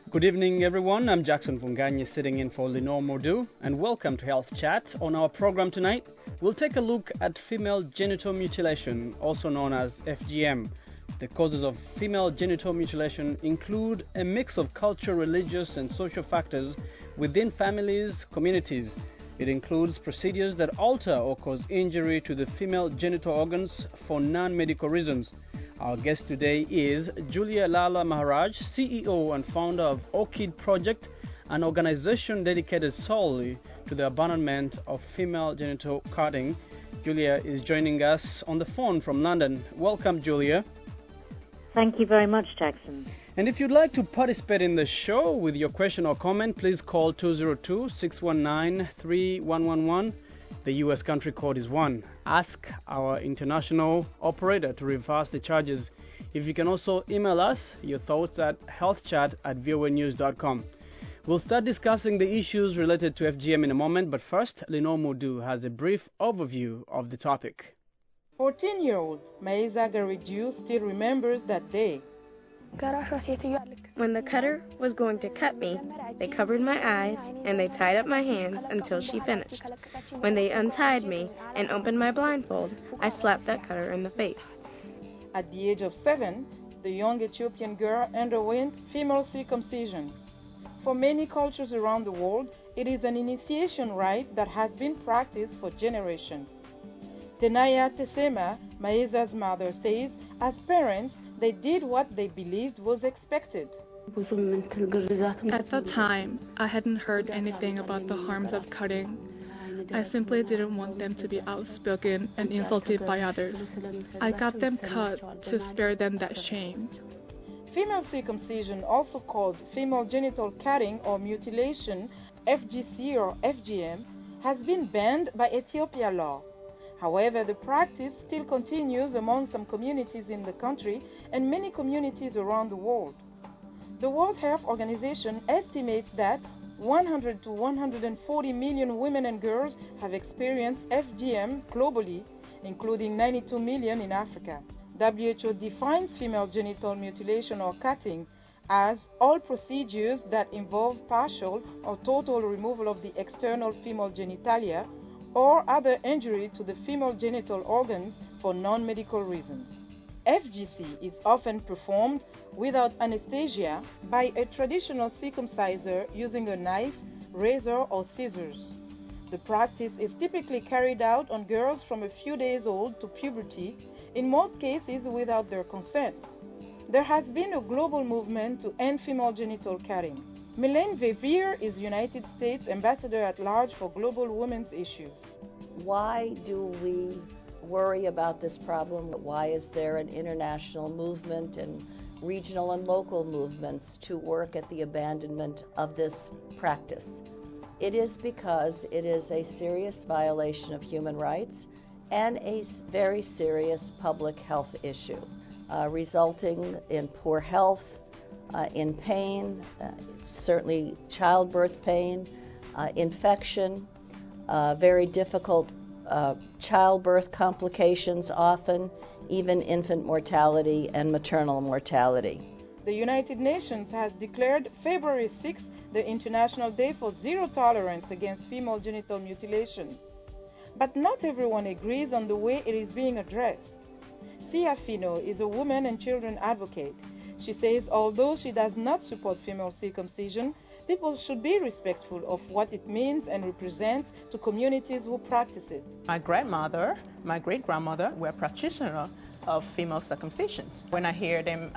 Good evening, everyone. I'm Jackson Vunganyi sitting in for Lenore Modu, and welcome to Health Chat. On our program tonight, we'll take a look at female genital mutilation, also known as FGM. The causes of female genital mutilation include a mix of cultural, religious, and social factors within families, communities. It includes procedures that alter or cause injury to the female genital organs for non-medical reasons. Our guest today is Julia Lala Maharaj, CEO and founder of Orchid Project, an organization dedicated solely to the abandonment of female genital cutting. Julia is joining us on the phone from London. Welcome, Julia. Thank you very much, Jackson. And if you'd like to participate in the show with your question or comment, please call 202-619-3111. The U.S. country code is 1. Ask our international operator to reverse the charges. If you can also email us your thoughts at healthchat@voanews.com. We'll start discussing the issues related to FGM in a moment, but first, Lenore Modu has a brief overview of the topic. 14-year-old Maeza Garidiu still remembers that day. When the cutter was going to cut me, they covered my eyes and they tied up my hands until she finished. When they untied me and opened my blindfold, I slapped that cutter in the face. At the age of 7, the young Ethiopian girl underwent female circumcision. For many cultures around the world, it is an initiation rite that has been practiced for generations. Tenaya Tesema, Maeza's mother, says, as parents, they did what they believed was expected. At the time, I hadn't heard anything about the harms of cutting. I simply didn't want them to be outspoken and insulted by others. I got them cut to spare them that shame. Female circumcision, also called female genital cutting or mutilation, FGC or FGM, has been banned by Ethiopia law. However, the practice still continues among some communities in the country and many communities around the world. The World Health Organization estimates that 100 to 140 million women and girls have experienced FGM globally, including 92 million in Africa. WHO defines female genital mutilation or cutting as all procedures that involve partial or total removal of the external female genitalia or other injury to the female genital organs for non-medical reasons. FGC is often performed without anesthesia by a traditional circumciser using a knife, razor, or scissors. The practice is typically carried out on girls from a few days old to puberty, in most cases without their consent. There has been a global movement to end female genital cutting. Mylène Verveer is United States Ambassador at Large for Global Women's Issues. Why do we worry about this problem? Why is there an international movement and regional and local movements to work at the abandonment of this practice? It is because it is a serious violation of human rights and a very serious public health issue, resulting in poor health, in pain, certainly childbirth pain, infection, very difficult childbirth complications often, even infant mortality and maternal mortality. The United Nations has declared February 6 the International Day for Zero Tolerance against female genital mutilation. But not everyone agrees on the way it is being addressed. Sia Fino is a woman and children advocate. She says although she does not support female circumcision, people should be respectful of what it means and represents to communities who practice it. My grandmother, my great-grandmother were practitioners of female circumcision. When I hear them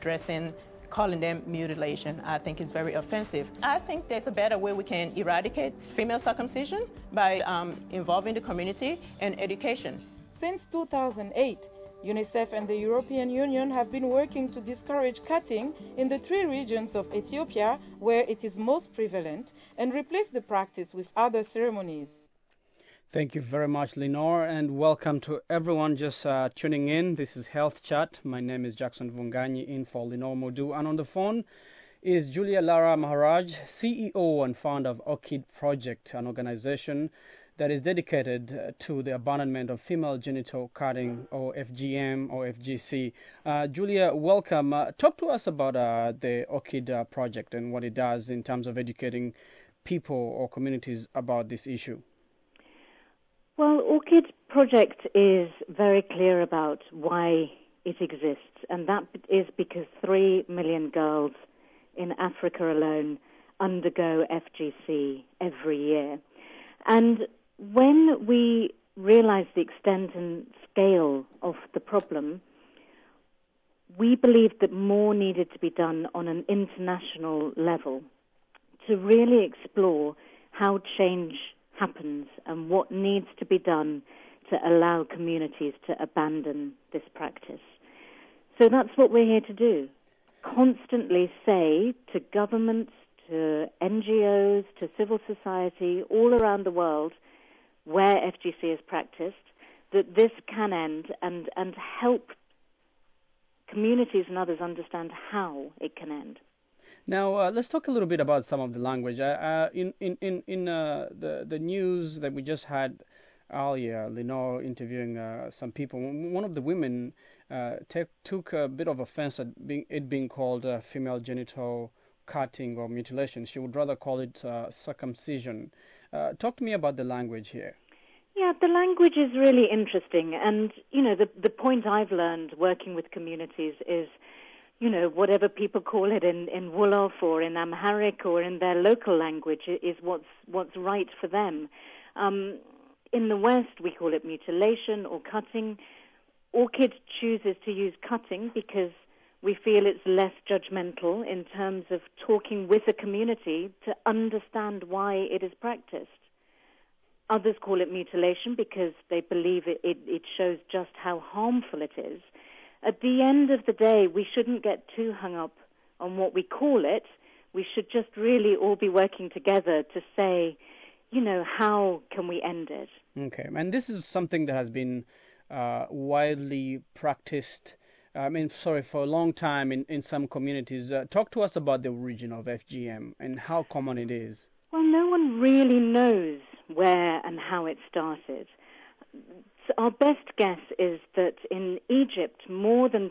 calling them mutilation, I think it's very offensive. I think there's a better way we can eradicate female circumcision by involving the community and education. Since 2008, UNICEF and the European Union have been working to discourage cutting in the 3 regions of Ethiopia where it is most prevalent and replace the practice with other ceremonies. Thank you very much, Lenore, and welcome to everyone just tuning in. This is Health Chat. My name is Jackson Vunganyi in for Lenore Modu, and on the phone is Julia Lara Maharaj, CEO and founder of Orchid Project, an organization that is dedicated to the abandonment of female genital cutting, or FGM or FGC. Julia, welcome. Talk to us about the ORCID project and what it does in terms of educating people or communities about this issue. Well, ORCID project is very clear about why it exists, and that is because 3 million girls in Africa alone undergo FGC every year. And when we realized the extent and scale of the problem, we believed that more needed to be done on an international level to really explore how change happens and what needs to be done to allow communities to abandon this practice. So that's what we're here to do. Constantly say to governments, to NGOs, to civil society all around the world where FGC is practiced, that this can end and help communities and others understand how it can end. Now, let's talk a little bit about some of the language. In the news that we just had earlier, Lenore interviewing some people, one of the women took a bit of offense at it being called female genital cutting or mutilation. She would rather call it circumcision. Talk to me about the language here. Yeah, the language is really interesting. And, you know, the point I've learned working with communities is, you know, whatever people call it in Wolof or in Amharic or in their local language is what's right for them. In the West, we call it mutilation or cutting. ORCID chooses to use cutting because we feel it's less judgmental in terms of talking with a community to understand why it is practiced. Others call it mutilation because they believe it shows just how harmful it is. At the end of the day, we shouldn't get too hung up on what we call it. We should just really all be working together to say, you know, how can we end it? Okay, and this is something that has been widely practiced, for a long time in some communities. Talk to us about the origin of FGM and how common it is. Well, no one really knows where and how it started. So our best guess is that in Egypt, more than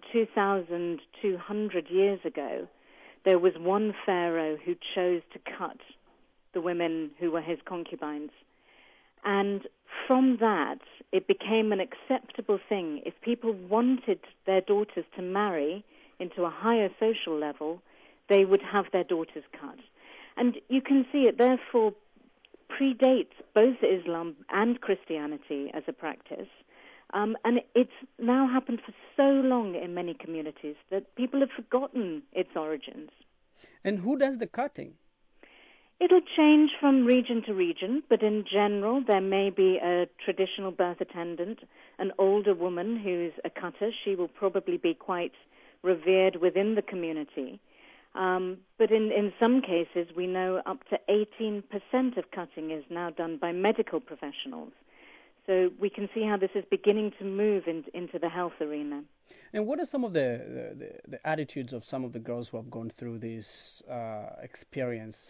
2,200 years ago, there was one pharaoh who chose to cut the women who were his concubines. And from that, it became an acceptable thing. If people wanted their daughters to marry into a higher social level, they would have their daughters cut. And you can see it, therefore, predates both Islam and Christianity as a practice. And it's now happened for so long in many communities that people have forgotten its origins. And who does the cutting? It'll change from region to region, but in general, there may be a traditional birth attendant, an older woman who's a cutter. She will probably be quite revered within the community. But in some cases, we know up to 18% of cutting is now done by medical professionals. So we can see how this is beginning to move into the health arena. And what are some of the attitudes of some of the girls who have gone through this experience?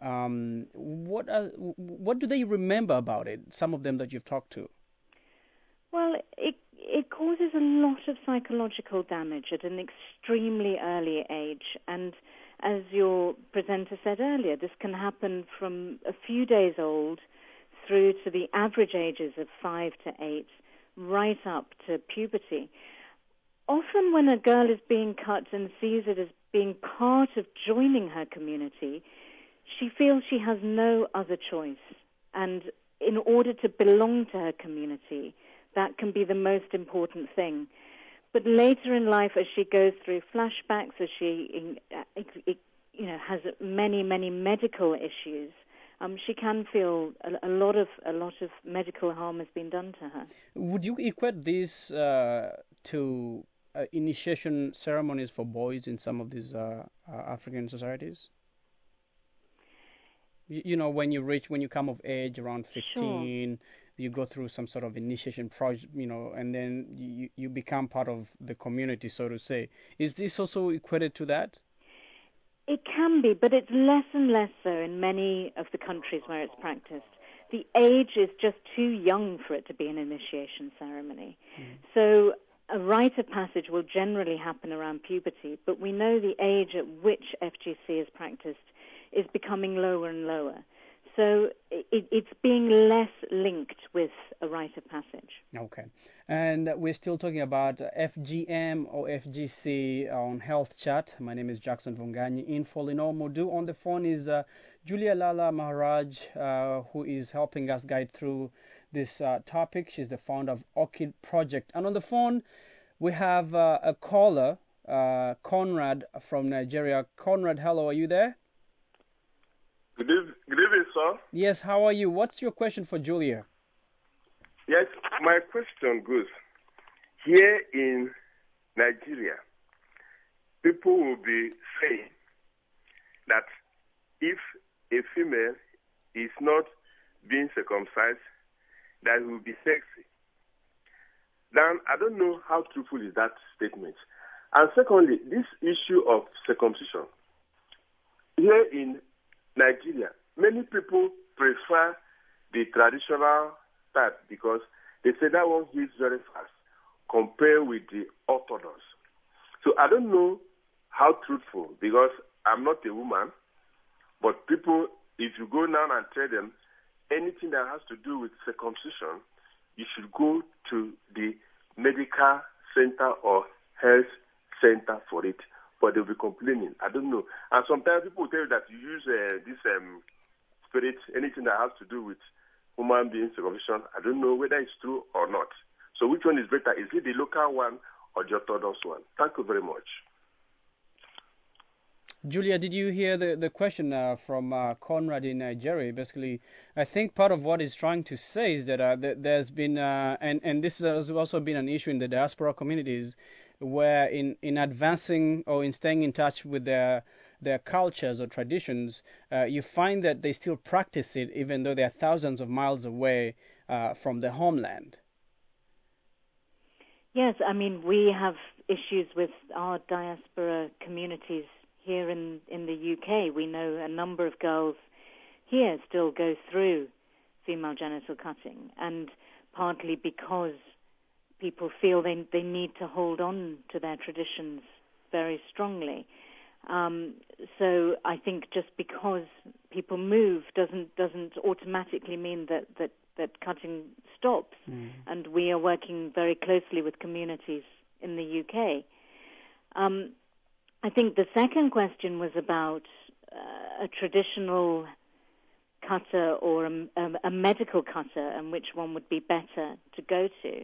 What do they remember about it, some of them that you've talked to? Well, it causes a lot of psychological damage at an extremely early age. And as your presenter said earlier, this can happen from a few days old through to the average ages of 5 to 8, right up to puberty. Often when a girl is being cut and sees it as being part of joining her community, she feels she has no other choice. And in order to belong to her community, that can be the most important thing. But later in life, as she goes through flashbacks, as she has many medical issues, she can feel a lot of medical harm has been done to her. Would you equate this to initiation ceremonies for boys in some of these African societies? You know, when you come of age around 15, sure, you go through some sort of initiation project, and then you become part of the community, so to say. Is this also equated to that? It can be, but it's less and less so in many of the countries where it's practiced. the age is just too young for it to be an initiation ceremony. So a rite of passage will generally happen around puberty, but we know the age at which FGC is practiced is becoming lower and lower. So it's being less linked with a rite of passage. Okay. And we're still talking about FGM or FGC on Health Chat. My name is Jackson Vunganyi in for Lenore Modu. On the phone is Julia Lala Maharaj, who is helping us guide through this topic. She's the founder of Orchid Project. And on the phone, we have a caller, Conrad from Nigeria. Conrad, hello, are you there? Good evening, sir. Yes, how are you? What's your question for Julia? Yes, my question goes, here in Nigeria, people will be saying that if a female is not being circumcised, that it will be sexy. Then I don't know how truthful is that statement. And secondly, this issue of circumcision, here in Nigeria, many people prefer the traditional type because they say that one heals very fast compared with the orthodox. So I don't know how truthful, because I'm not a woman, but people, if you go now and tell them anything that has to do with circumcision, you should go to the medical center or health center for it. But they'll be complaining. I don't know. And sometimes people will tell you that you use this spirit, anything that has to do with human being circumcision. I don't know whether it's true or not. So which one is better? Is it the local one or the orthodox one? Thank you very much. Julia, did you hear the question from Conrad in Nigeria? Basically, I think part of what he's trying to say is that there's been, and this has also been an issue in the diaspora communities, where in advancing or in staying in touch with their cultures or traditions, you find that they still practice it even though they are thousands of miles away from the homeland. Yes, I mean, we have issues with our diaspora communities here in the UK. We know a number of girls here still go through female genital cutting, and partly because people feel they need to hold on to their traditions very strongly. So I think just because people move doesn't automatically mean that cutting stops. And we are working very closely with communities in the UK. I think the second question was about a traditional cutter or a medical cutter, and which one would be better to go to.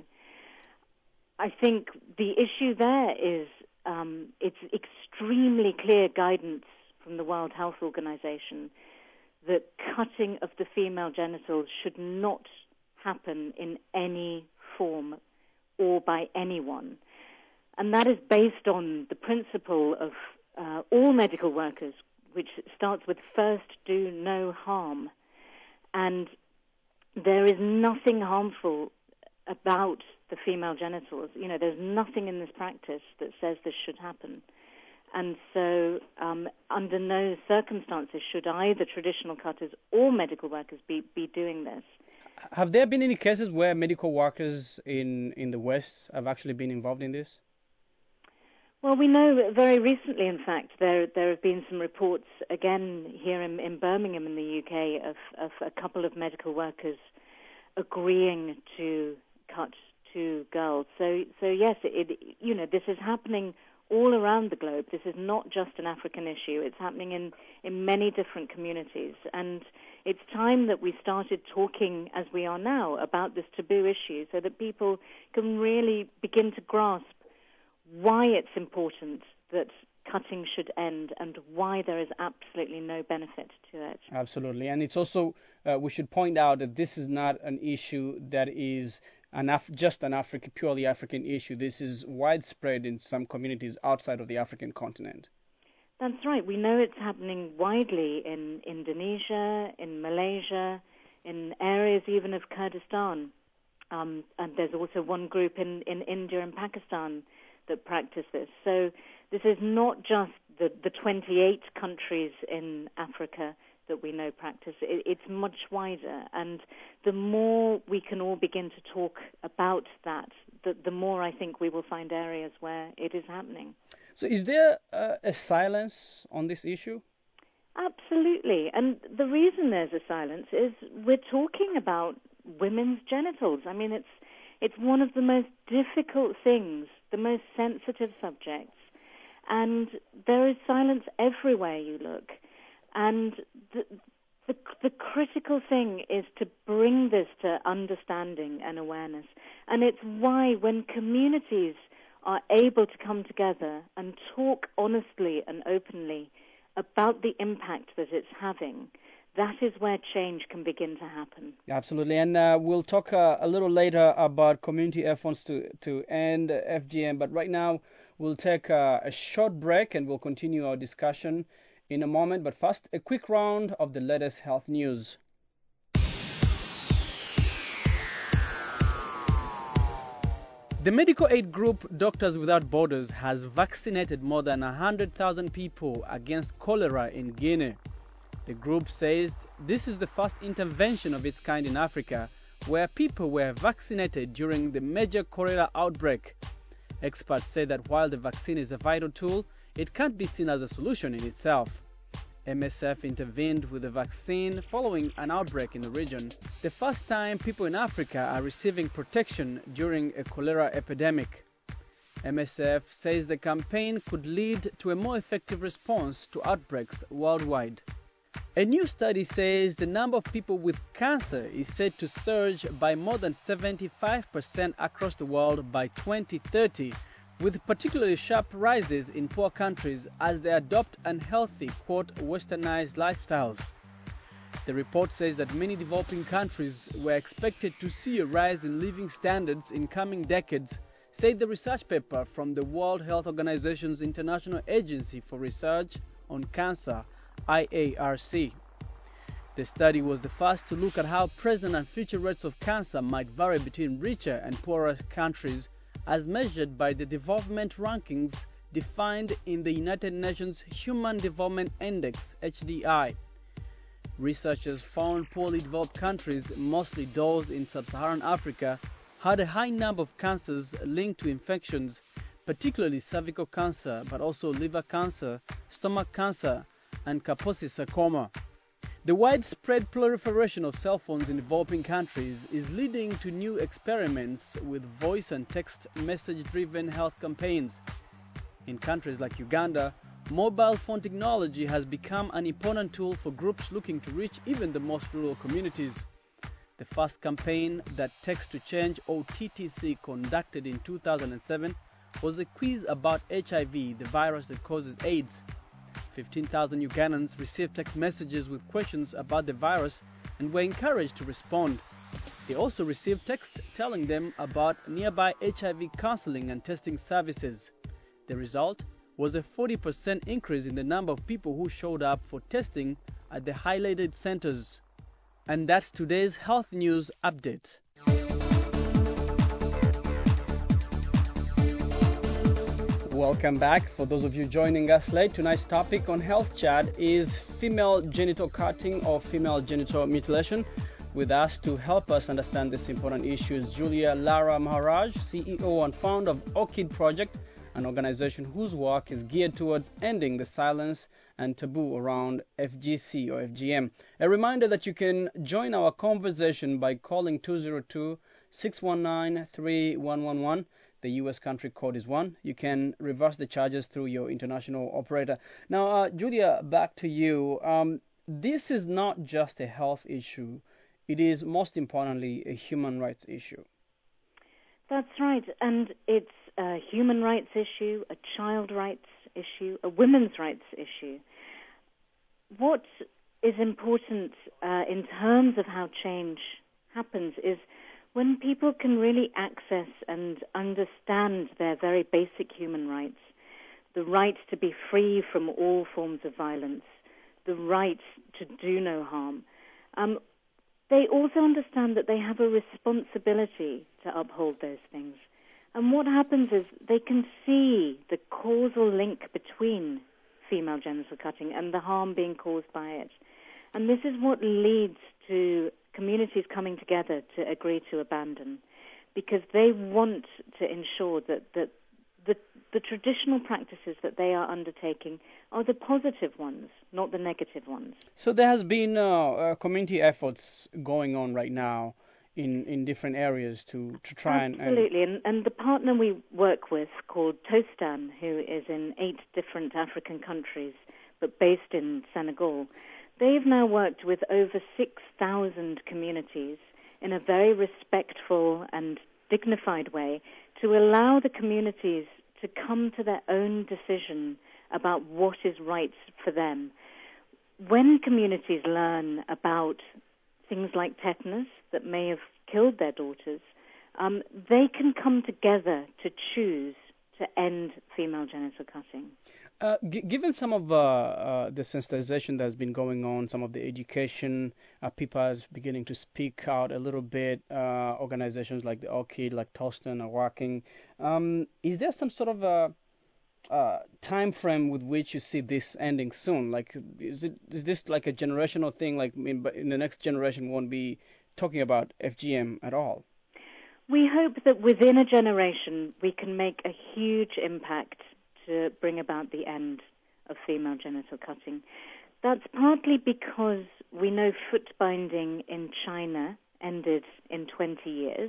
I think the issue there is it's extremely clear guidance from the World Health Organization that cutting of the female genitals should not happen in any form or by anyone. And that is based on the principle of all medical workers, which starts with first do no harm. And there is nothing harmful about the female genitals. You know, there's nothing in this practice that says this should happen. And so under no circumstances should either traditional cutters or medical workers be doing this. Have there been any cases where medical workers in the West have actually been involved in this? Well, we know very recently, in fact, there have been some reports, again, here in Birmingham in the UK, of a couple of medical workers agreeing to cut two girls. So yes, this is happening all around the globe. This is not just an African issue. It's happening in many different communities. And it's time that we started talking, as we are now, about this taboo issue so that people can really begin to grasp why it's important that cutting should end and why there is absolutely no benefit to it. Absolutely. And it's also, we should point out that this is not an issue that is just an purely African issue. This is widespread in some communities outside of the African continent. That's right. We know it's happening widely in Indonesia, in Malaysia, in areas even of Kurdistan. And there's also one group in India and Pakistan that practice this. So this is not just the 28 countries in Africa that we know practice. It's much wider, and the more we can all begin to talk about that, the more I think we will find areas where it is happening. So is there a silence on this issue? Absolutely. And the reason there's a silence is we're talking about women's genitals. I mean, it's one of the most difficult things, the most sensitive subjects. And there is silence everywhere you look. And the critical thing is to bring this to understanding and awareness. And it's why when communities are able to come together and talk honestly and openly about the impact that it's having, that is where change can begin to happen. Absolutely, and we'll talk a little later about community efforts to end FGM, but right now we'll take a short break and we'll continue our discussion in a moment. But first, a quick round of the latest health news. The medical aid group Doctors Without Borders has vaccinated more than 100,000 people against cholera in Guinea. The group says this is the first intervention of its kind in Africa where people were vaccinated during the major cholera outbreak. Experts say that while the vaccine is a vital tool, it can't be seen as a solution in itself. MSF intervened with the vaccine following an outbreak in the region, the first time people in Africa are receiving protection during a cholera epidemic. MSF says the campaign could lead to a more effective response to outbreaks worldwide. A new study says the number of people with cancer is said to surge by more than 75% across the world by 2030, with particularly sharp rises in poor countries as they adopt unhealthy, quote, westernized lifestyles. The report says that many developing countries were expected to see a rise in living standards in coming decades, said the research paper from the World Health Organization's International Agency for Research on Cancer, IARC. The study was the first to look at how present and future rates of cancer might vary between richer and poorer countries as measured by the development rankings defined in the United Nations Human Development Index, HDI. Researchers found poorly developed countries, mostly those in sub-Saharan Africa, had a high number of cancers linked to infections, particularly cervical cancer, but also liver cancer, stomach cancer, and Kaposi sarcoma. The widespread proliferation of cell phones in developing countries is leading to new experiments with voice and text message-driven health campaigns. In countries like Uganda, mobile phone technology has become an important tool for groups looking to reach even the most rural communities. The first campaign that Text to Change, or TTC, conducted in 2007 was a quiz about HIV, the virus that causes AIDS. 15,000 Ugandans received text messages with questions about the virus and were encouraged to respond. They also received text telling them about nearby HIV counseling and testing services. The result was a 40% increase in the number of people who showed up for testing at the highlighted centers. And that's today's health news update. Welcome back. For those of you joining us late, tonight's topic on Health Chat is female genital cutting or female genital mutilation. With us to help us understand this important issue is Julia Lara Maharaj, CEO and founder of Orchid Project, an organization whose work is geared towards ending the silence and taboo around FGC or FGM. A reminder that you can join our conversation by calling 202-619-3111. The U.S. country code is 1. You can reverse the charges through your international operator. Now, Julia, back to you. This is not just a health issue. It is, most importantly, a human rights issue. That's right. And it's a human rights issue, a child rights issue, a women's rights issue. What is important in terms of how change happens is when people can really access and understand their very basic human rights, the right to be free from all forms of violence, the right to do no harm, they also understand that they have a responsibility to uphold those things. And what happens is they can see the causal link between female genital cutting and the harm being caused by it. And this is what leads to communities coming together to agree to abandon, because they want to ensure that the traditional practices that they are undertaking are the positive ones, not the negative ones. So there has been community efforts going on right now in different areas to try Absolutely. And the partner we work with, called Tostan, who is in 8 different African countries but based in Senegal, they've now worked with over 6,000 communities in a very respectful and dignified way to allow the communities to come to their own decision about what is right for them. When communities learn about things like tetanus that may have killed their daughters, they can come together to choose to end female genital cutting. Given some of the sensitization that's been going on, some of the education, people are beginning to speak out a little bit, organizations like the ORCID, like Tostan are working. Is there some sort of a time frame with which you see this ending soon? Like, is this like a generational thing? Like, in the next generation won't be talking about FGM at all? We hope that within a generation we can make a huge impact to bring about the end of female genital cutting. That's partly because we know foot binding in China ended in 20 years,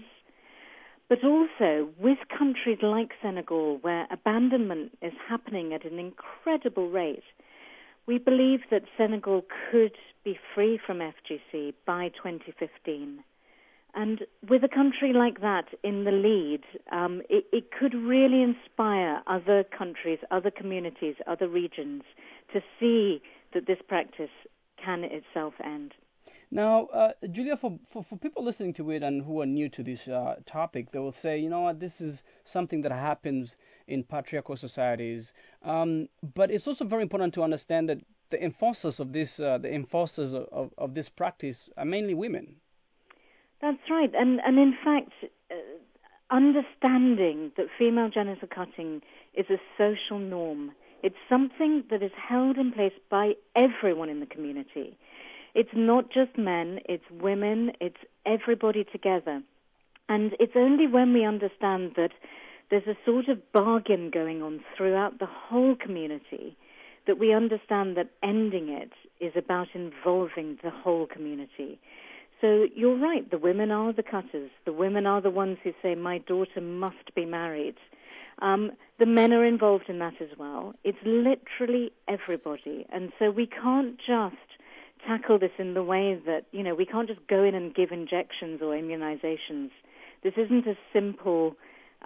but also with countries like Senegal, where abandonment is happening at an incredible rate. We believe that Senegal could be free from FGC by 2015. And with a country like that in the lead, it could really inspire other countries, other communities, other regions to see that this practice can itself end. Now, Julia, for people listening to it and who are new to this topic, they will say, you know what, this is something that happens in patriarchal societies. But it's also very important to understand that the enforcers of this, of this practice are mainly women. That's right. And in fact, understanding that female genital cutting is a social norm, it's something that is held in place by everyone in the community. It's not just men, it's women, it's everybody together. And it's only when we understand that there's a sort of bargain going on throughout the whole community that we understand that ending it is about involving the whole community. So you're right, the women are the cutters. The women are the ones who say, my daughter must be married. The men are involved in that as well. It's literally everybody. And so we can't just tackle this in the way that, we can't just go in and give injections or immunizations. This isn't a simple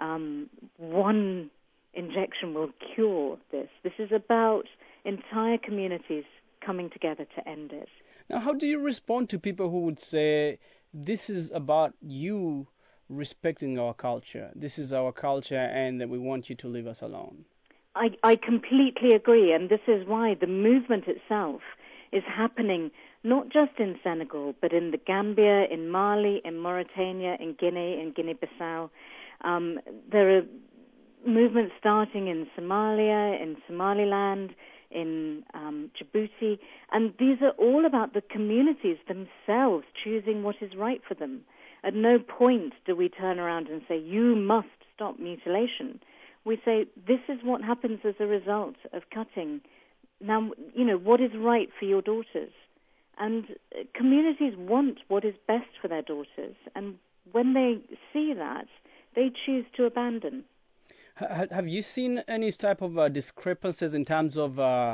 one injection will cure this. This is about entire communities coming together to end it. Now, how do you respond to people who would say, this is about you respecting our culture, this is our culture, and that we want you to leave us alone? I completely agree, and this is why the movement itself is happening not just in Senegal, but in the Gambia, in Mali, in Mauritania, in Guinea-Bissau. There are movements starting in Somalia, in Somaliland, in Djibouti, and these are all about the communities themselves choosing what is right for them. At no point do we turn around and say, you must stop mutilation. We say, this is what happens as a result of cutting. Now, what is right for your daughters? And communities want what is best for their daughters, and when they see that, they choose to abandon. Have you seen any type of discrepancies in terms of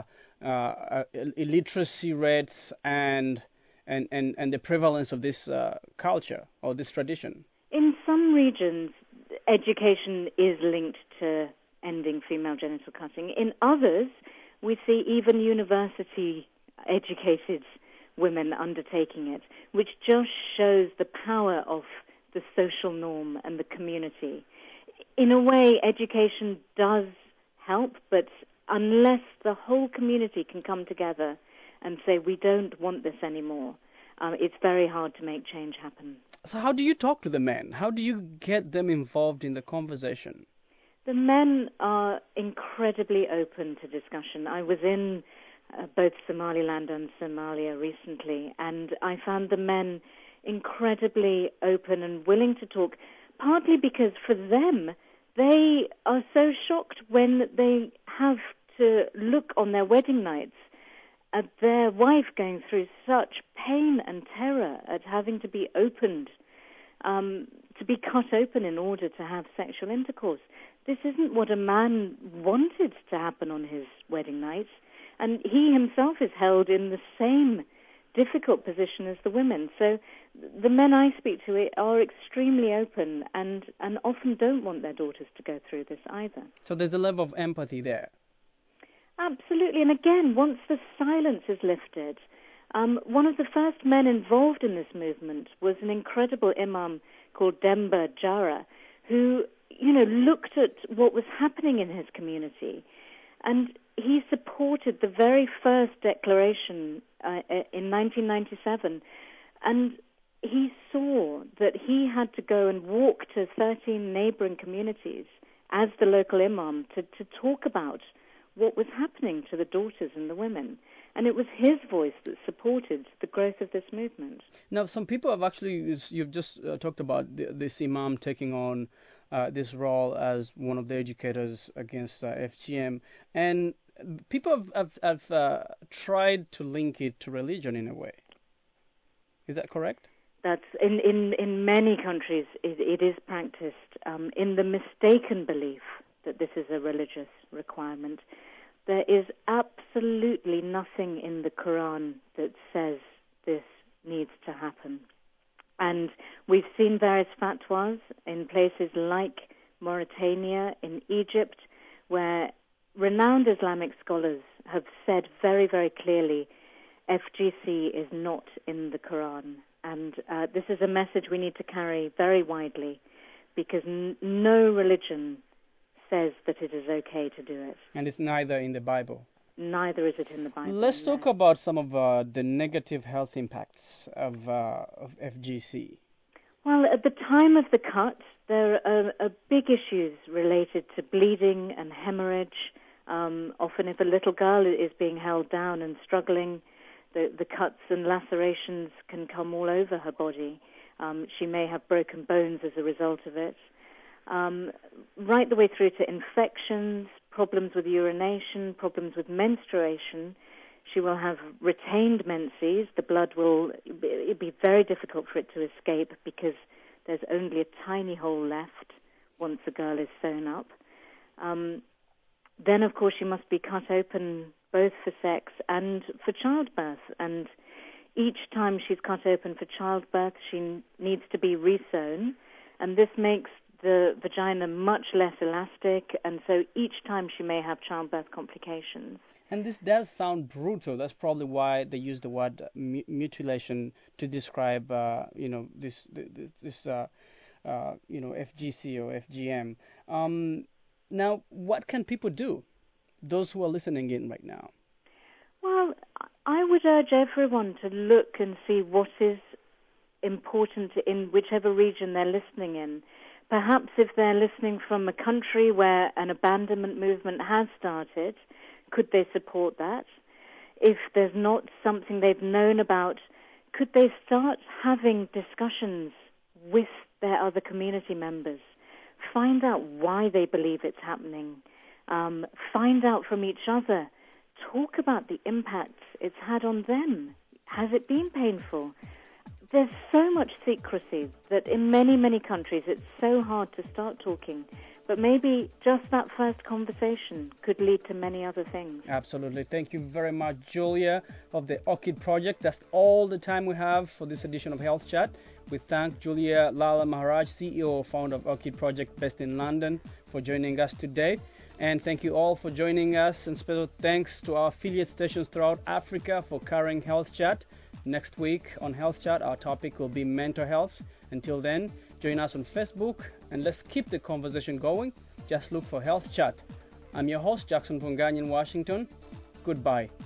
illiteracy rates and the prevalence of this culture or this tradition? In some regions, education is linked to ending female genital cutting. In others, we see even university-educated women undertaking it, which just shows the power of the social norm and the community. In a way, education does help, but unless the whole community can come together and say, we don't want this anymore, it's very hard to make change happen. So how do you talk to the men? How do you get them involved in the conversation? The men are incredibly open to discussion. I was in both Somaliland and Somalia recently, and I found the men incredibly open and willing to talk, partly because for them, they are so shocked when they have to look on their wedding nights at their wife going through such pain and terror at having to be opened, to be cut open in order to have sexual intercourse. This isn't what a man wanted to happen on his wedding night, and he himself is held in the same difficult position as the women. So the men I speak to are extremely open and often don't want their daughters to go through this either. So there's a level of empathy there. Absolutely. And again, once the silence is lifted, one of the first men involved in this movement was an incredible imam called Demba Jara, who, looked at what was happening in his community. And he supported the very first declaration in 1997. And he saw that he had to go and walk to 13 neighboring communities as the local imam to talk about what was happening to the daughters and the women. And it was his voice that supported the growth of this movement. Now, some people have actually, you've just talked about this imam taking on this role as one of the educators against FGM. And people have tried to link it to religion in a way. Is that correct? That's in many countries it is practiced in the mistaken belief that this is a religious requirement. There is absolutely nothing in the Quran that says this needs to happen. And we've seen various fatwas in places like Mauritania, in Egypt, where renowned Islamic scholars have said very, very clearly, FGC is not in the Quran. And this is a message we need to carry very widely, because no religion says that it is okay to do it. And it's neither in the Bible. Neither is it in the Bible. Let's talk about some of the negative health impacts of FGC. Well, at the time of the cut, there are big issues related to bleeding and hemorrhage. Often if a little girl is being held down and struggling, the cuts and lacerations can come all over her body. She may have broken bones as a result of it. Right the way through to infections, problems with urination, problems with menstruation. She will have retained menses. The blood will be very difficult for it to escape because there's only a tiny hole left once the girl is sewn up. Then, of course, she must be cut open both for sex and for childbirth. And each time she's cut open for childbirth, she needs to be resewn. And this makes the vagina much less elastic, and so each time she may have childbirth complications. And this does sound brutal. That's probably why they use the word mutilation to describe, this FGC or FGM. Now, what can people do? Those who are listening in right now. Well, I would urge everyone to look and see what is important in whichever region they're listening in. Perhaps if they're listening from a country where an abandonment movement has started, could they support that? If there's not something they've known about, could they start having discussions with their other community members? Find out why they believe it's happening. Find out from each other. Talk about the impacts it's had on them. Has it been painful? There's so much secrecy that in many, many countries it's so hard to start talking. But maybe just that first conversation could lead to many other things. Absolutely. Thank you very much, Julia, of the Orchid Project. That's all the time we have for this edition of Health Chat. We thank Julia Lala Maharaj, CEO, founder of Orchid Project based in London, for joining us today. And thank you all for joining us. And special thanks to our affiliate stations throughout Africa for carrying Health Chat. Next week on Health Chat, our topic will be mental health. Until then, join us on Facebook and let's keep the conversation going. Just look for Health Chat. I'm your host, Jackson Funganyi in Washington. Goodbye.